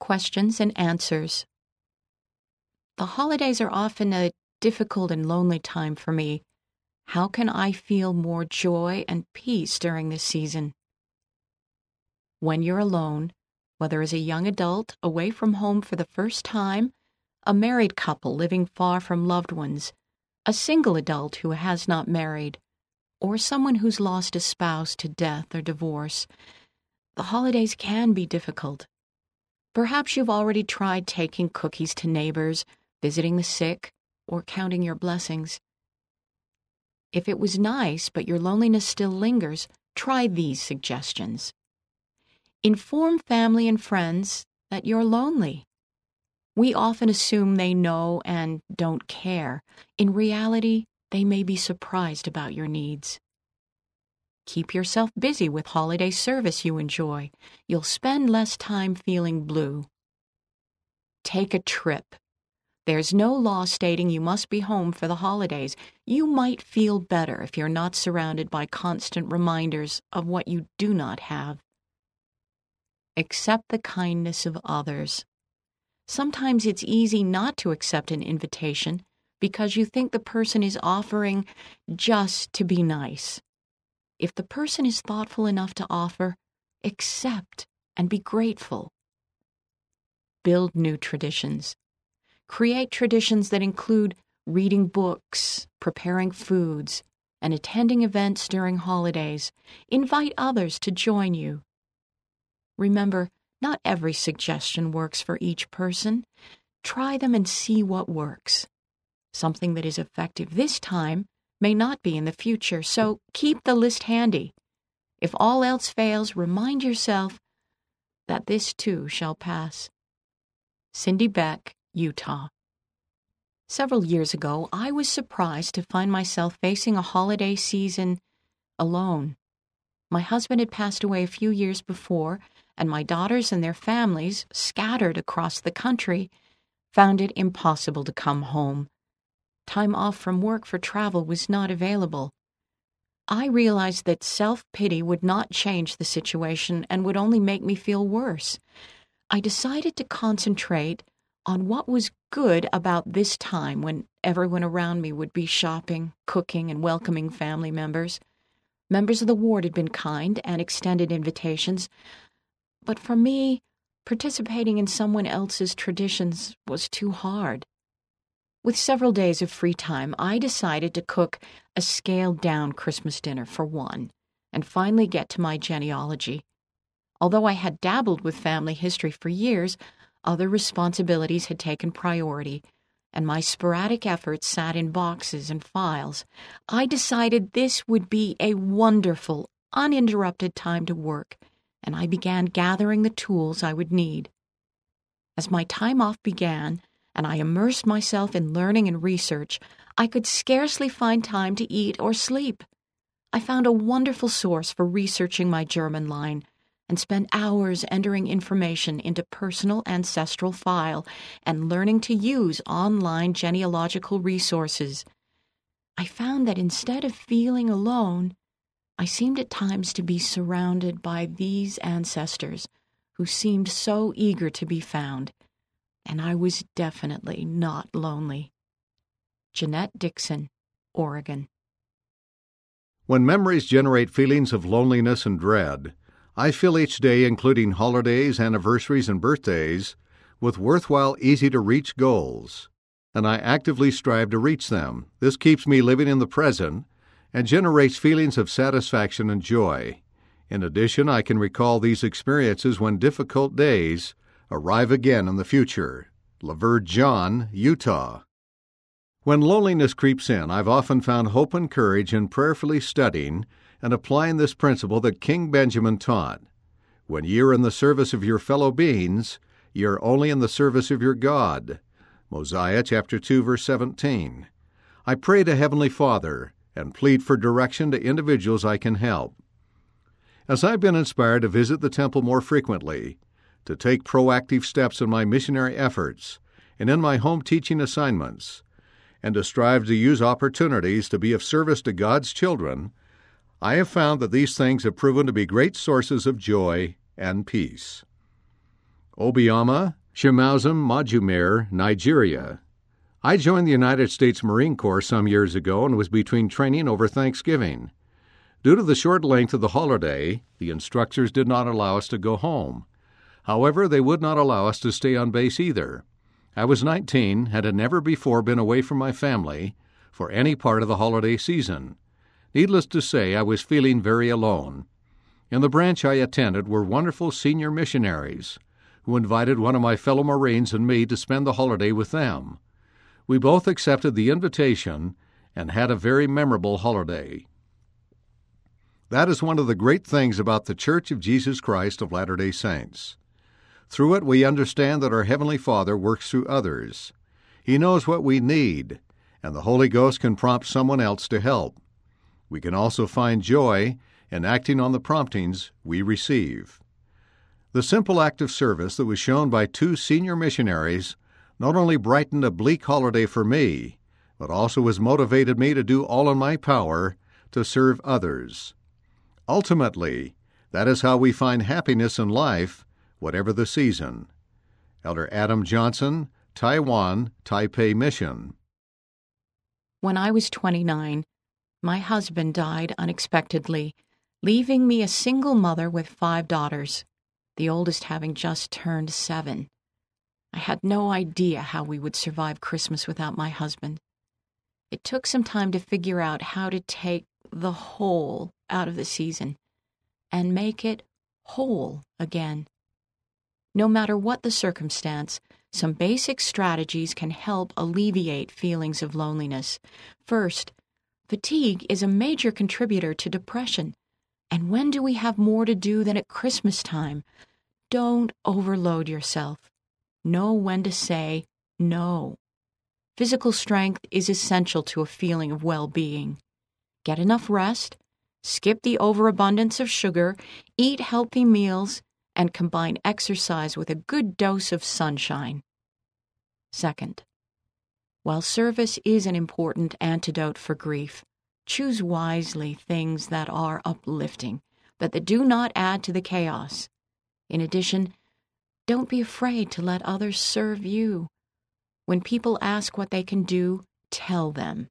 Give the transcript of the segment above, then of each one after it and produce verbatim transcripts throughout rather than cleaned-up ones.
questions and answers. The holidays are often a difficult and lonely time for me. How can I feel more joy and peace during this season? When you're alone, whether as a young adult away from home for the first time, a married couple living far from loved ones, a single adult who has not married, or someone who's lost a spouse to death or divorce, the holidays can be difficult. Perhaps you've already tried taking cookies to neighbors, visiting the sick, or counting your blessings. If it was nice but your loneliness still lingers, try these suggestions. Inform family and friends that you're lonely. We often assume they know and don't care. In reality, they may be surprised about your needs. Keep yourself busy with holiday service you enjoy. You'll spend less time feeling blue. Take a trip. There's no law stating you must be home for the holidays. You might feel better if you're not surrounded by constant reminders of what you do not have. Accept the kindness of others. Sometimes it's easy not to accept an invitation because you think the person is offering just to be nice. If the person is thoughtful enough to offer, accept and be grateful. Build new traditions. Create traditions that include reading books, preparing foods, and attending events during holidays. Invite others to join you. Remember, not every suggestion works for each person. Try them and see what works. Something that is effective this time may not be in the future, so keep the list handy. If all else fails, remind yourself that this too shall pass. Cindy Beck, Utah. Several years ago, I was surprised to find myself facing a holiday season alone. My husband had passed away a few years before, and my daughters and their families, scattered across the country, found it impossible to come home. Time off from work for travel was not available. I realized that self-pity would not change the situation and would only make me feel worse. I decided to concentrate on what was good about this time when everyone around me would be shopping, cooking, and welcoming family members. Members of the ward had been kind and extended invitations, but for me, participating in someone else's traditions was too hard. With several days of free time, I decided to cook a scaled-down Christmas dinner for one, and finally get to my genealogy. Although I had dabbled with family history for years, other responsibilities had taken priority, and my sporadic efforts sat in boxes and files. I decided this would be a wonderful, uninterrupted time to work, and I began gathering the tools I would need. As my time off began, and I immersed myself in learning and research, I could scarcely find time to eat or sleep. I found a wonderful source for researching my German line, and spent hours entering information into personal ancestral file and learning to use online genealogical resources. I found that instead of feeling alone, I seemed at times to be surrounded by these ancestors who seemed so eager to be found, and I was definitely not lonely. Jeanette Dixon, Oregon. When memories generate feelings of loneliness and dread, I fill each day, including holidays, anniversaries, and birthdays, with worthwhile, easy-to-reach goals, and I actively strive to reach them. This keeps me living in the present and generates feelings of satisfaction and joy. In addition, I can recall these experiences when difficult days arrive again in the future. Laverne John, Utah. When loneliness creeps in, I've often found hope and courage in prayerfully studying and applying this principle that King Benjamin taught. When you're in the service of your fellow beings, you're only in the service of your God. Mosiah chapter two, verse seventeen. I pray to Heavenly Father and plead for direction to individuals I can help. As I've been inspired to visit the temple more frequently, to take proactive steps in my missionary efforts and in my home teaching assignments, and to strive to use opportunities to be of service to God's children, I have found that these things have proven to be great sources of joy and peace. Obioma, Shemausam Majumere, Nigeria. I joined the United States Marine Corps some years ago and was between training over Thanksgiving. Due to the short length of the holiday, the instructors did not allow us to go home. However, they would not allow us to stay on base either. I was nineteen and had never before been away from my family for any part of the holiday season. Needless to say, I was feeling very alone. In the branch I attended were wonderful senior missionaries who invited one of my fellow Marines and me to spend the holiday with them. We both accepted the invitation and had a very memorable holiday. That is one of the great things about the Church of Jesus Christ of Latter-day Saints. Through it, we understand that our Heavenly Father works through others. He knows what we need, and the Holy Ghost can prompt someone else to help. We can also find joy in acting on the promptings we receive. The simple act of service that was shown by two senior missionaries not only brightened a bleak holiday for me, but also has motivated me to do all in my power to serve others. Ultimately, that is how we find happiness in life, whatever the season. Elder Adam Johnson, Taiwan, Taipei Mission. When I was twenty-nine, my husband died unexpectedly, leaving me a single mother with five daughters, the oldest having just turned seven. I had no idea how we would survive Christmas without my husband. It took some time to figure out how to take the whole out of the season and make it whole again. No matter what the circumstance, some basic strategies can help alleviate feelings of loneliness. First, fatigue is a major contributor to depression. And when do we have more to do than at Christmas time? Don't overload yourself. Know when to say no. Physical strength is essential to a feeling of well-being. Get enough rest, skip the overabundance of sugar, eat healthy meals, and combine exercise with a good dose of sunshine. Second, while service is an important antidote for grief, choose wisely things that are uplifting, but that do not add to the chaos. In addition, don't be afraid to let others serve you. When people ask what they can do, tell them.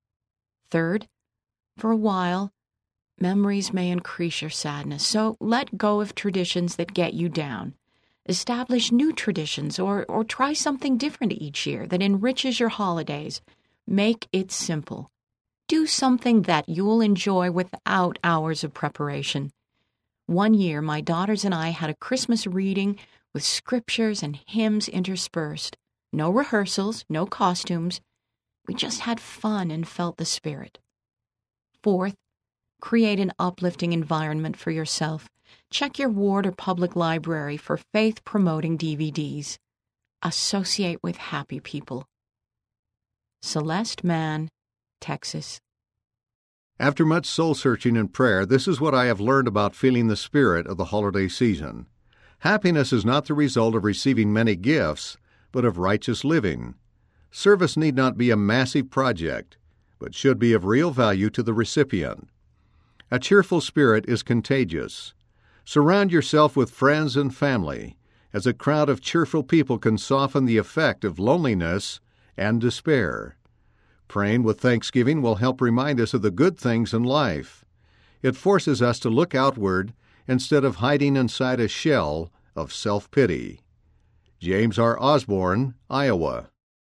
Third, for a while, memories may increase your sadness, so let go of traditions that get you down. Establish new traditions or, or try something different each year that enriches your holidays. Make it simple. Do something that you'll enjoy without hours of preparation. One year, my daughters and I had a Christmas reading with scriptures and hymns interspersed. No rehearsals, no costumes. We just had fun and felt the spirit. Fourth, create an uplifting environment for yourself. Check your ward or public library for faith-promoting D V Ds. Associate with happy people. Celeste Mann, Texas. After much soul-searching and prayer, this is what I have learned about feeling the spirit of the holiday season. Happiness is not the result of receiving many gifts, but of righteous living. Service need not be a massive project, but should be of real value to the recipient. A cheerful spirit is contagious. Surround yourself with friends and family, as a crowd of cheerful people can soften the effect of loneliness and despair. Praying with thanksgiving will help remind us of the good things in life. It forces us to look outward instead of hiding inside a shell of self-pity. James R. Osborne, Iowa.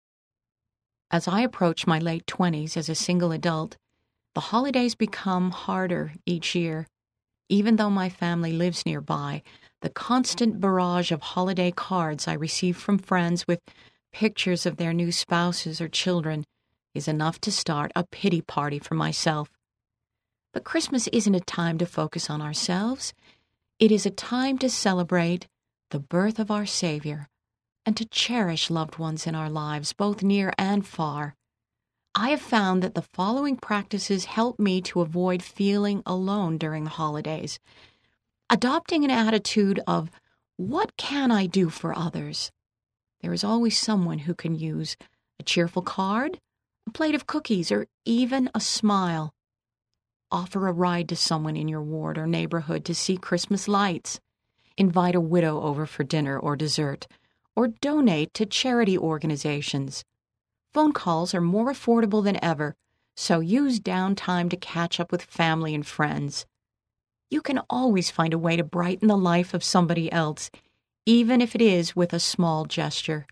As I approach my late twenties as a single adult, the holidays become harder each year. Even though my family lives nearby, the constant barrage of holiday cards I receive from friends with pictures of their new spouses or children is enough to start a pity party for myself. But Christmas isn't a time to focus on ourselves. It is a time to celebrate the birth of our Savior and to cherish loved ones in our lives, both near and far. I have found that the following practices help me to avoid feeling alone during the holidays. Adopting an attitude of, what can I do for others? There is always someone who can use a cheerful card, a plate of cookies, or even a smile. Offer a ride to someone in your ward or neighborhood to see Christmas lights. invite a widow over for dinner or dessert, or donate to charity organizations. Phone calls are more affordable than ever, so use downtime to catch up with family and friends. You can always find a way to brighten the life of somebody else, even if it is with a small gesture.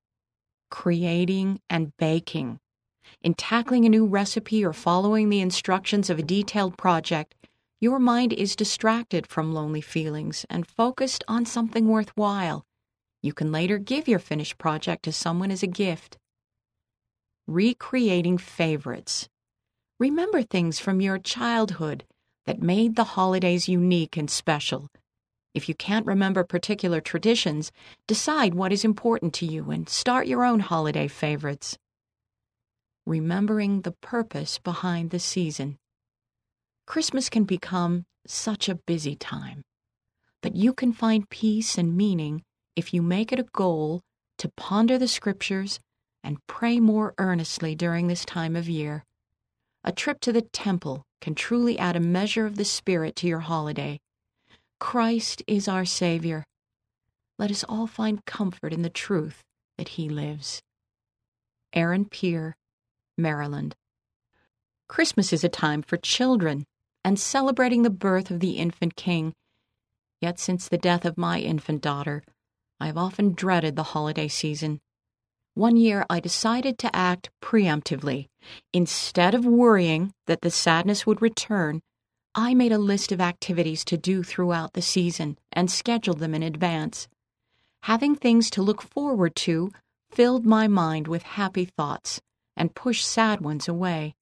Creating and baking. In tackling a new recipe or following the instructions of a detailed project, your mind is distracted from lonely feelings and focused on something worthwhile. You can later give your finished project to someone as a gift. Recreating favorites. Remember things from your childhood that made the holidays unique and special. If you can't remember particular traditions, decide what is important to you and start your own holiday favorites. Remembering the purpose behind the season. Christmas can become such a busy time, but you can find peace and meaning if you make it a goal to ponder the scriptures and pray more earnestly during this time of year. A trip to the temple can truly add a measure of the Spirit to your holiday. Christ is our Savior. Let us all find comfort in the truth that He lives. Aaron Peer, Maryland. Christmas is a time for children and celebrating the birth of the infant King. Yet since the death of my infant daughter, I have often dreaded the holiday season. One year I decided to act preemptively. Instead of worrying that the sadness would return, I made a list of activities to do throughout the season and scheduled them in advance. Having things to look forward to filled my mind with happy thoughts and pushed sad ones away.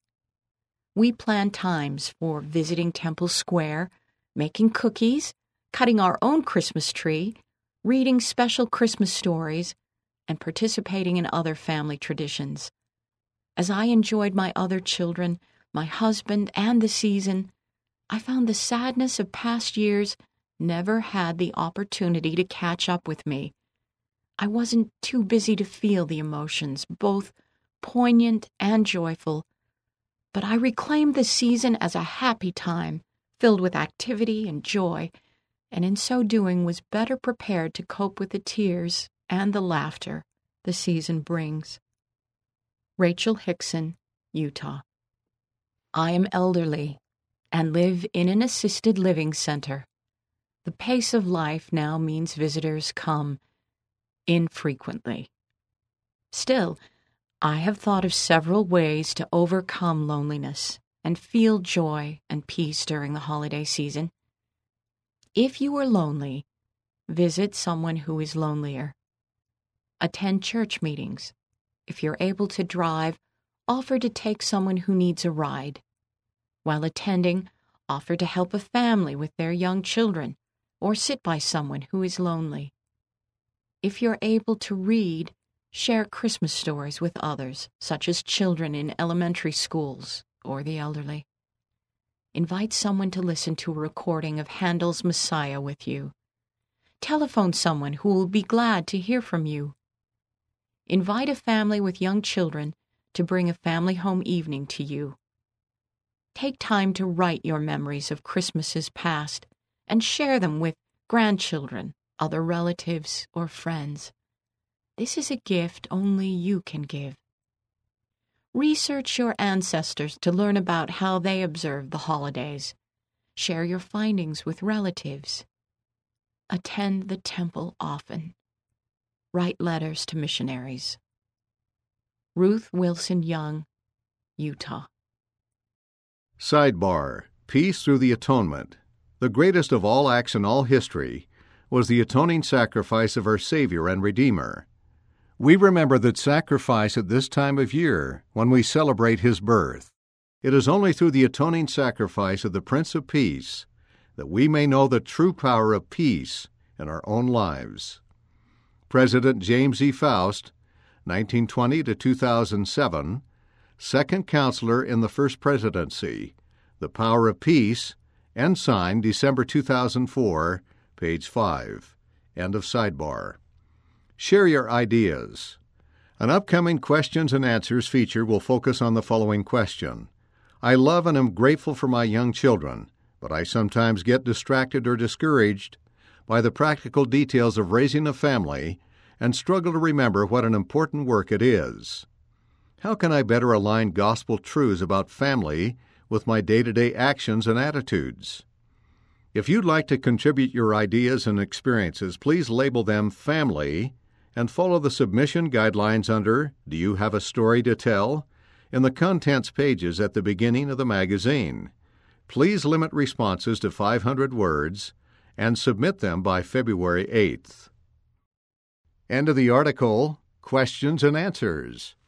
We planned times for visiting Temple Square, making cookies, cutting our own Christmas tree, reading special Christmas stories, and participating in other family traditions. As I enjoyed my other children, my husband, and the season, I found the sadness of past years never had the opportunity to catch up with me. I wasn't too busy to feel the emotions, both poignant and joyful, but I reclaimed the season as a happy time, filled with activity and joy, and in so doing was better prepared to cope with the tears and the laughter the season brings. Rachel Hickson, Utah. I am elderly and live in an assisted living center. The pace of life now means visitors come infrequently. Still, I have thought of several ways to overcome loneliness and feel joy and peace during the holiday season. If you are lonely, visit someone who is lonelier. Attend church meetings. If you're able to drive, offer to take someone who needs a ride. While attending, offer to help a family with their young children or sit by someone who is lonely. If you're able to read, share Christmas stories with others, such as children in elementary schools or the elderly. Invite someone to listen to a recording of Handel's Messiah with you. Telephone someone who will be glad to hear from you. Invite a family with young children to bring a family home evening to you. Take time to write your memories of Christmases past and share them with grandchildren, other relatives, or friends. This is a gift only you can give. Research your ancestors to learn about how they observed the holidays. Share your findings with relatives. Attend the temple often. Write letters to missionaries. Ruth Wilson Young, Utah. Sidebar: Peace through the Atonement. The greatest of all acts in all history was the atoning sacrifice of our Savior and Redeemer. We remember that sacrifice at this time of year when we celebrate His birth. It is only through the atoning sacrifice of the Prince of Peace that we may know the true power of peace in our own lives. President James E. Faust, nineteen twenty to two thousand seven, Second Counselor in the First Presidency, The Power of Peace, Ensign, December two thousand four, page five. End of sidebar. Share your ideas. An upcoming questions and answers feature will focus on the following question. I love and am grateful for my young children, but I sometimes get distracted or discouraged by the practical details of raising a family and struggle to remember what an important work it is. How can I better align gospel truths about family with my day-to-day actions and attitudes? If you'd like to contribute your ideas and experiences, please label them family and follow the submission guidelines under Do You Have a Story to Tell? In the contents pages at the beginning of the magazine. Please limit responses to five hundred words and submit them by February eighth. End of the article, Questions and Answers.